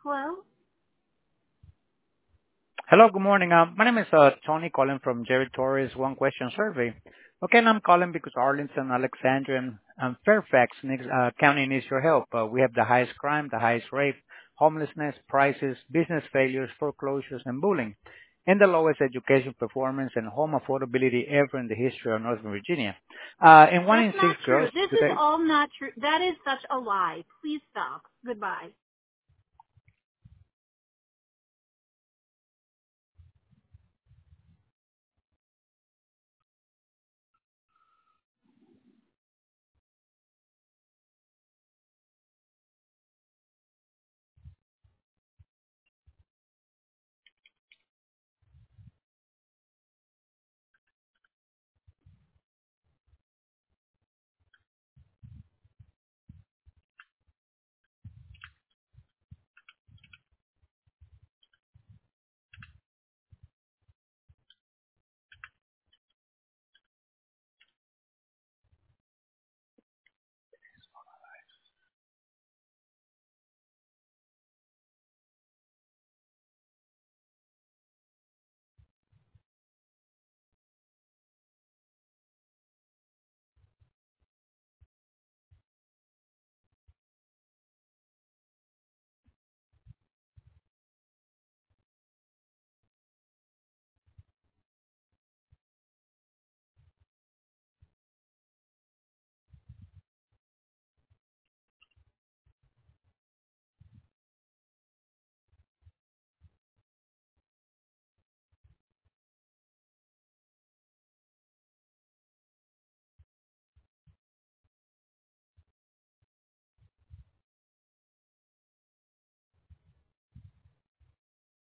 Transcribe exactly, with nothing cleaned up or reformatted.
Hello? Hello, good morning. Uh, My name is uh Tony calling from Jerry Torres One Question Survey. Okay, and I'm calling because Arlington, Alexandria, and um, Fairfax needs, uh, County needs your help. Uh, we have the highest crime, the highest rape, homelessness, prices, business failures, foreclosures, and bullying, and the lowest education performance and home affordability ever in the history of Northern Virginia. Uh, and one That's in not six true. girls This is today. all not true. That is such a lie. Please stop. Goodbye.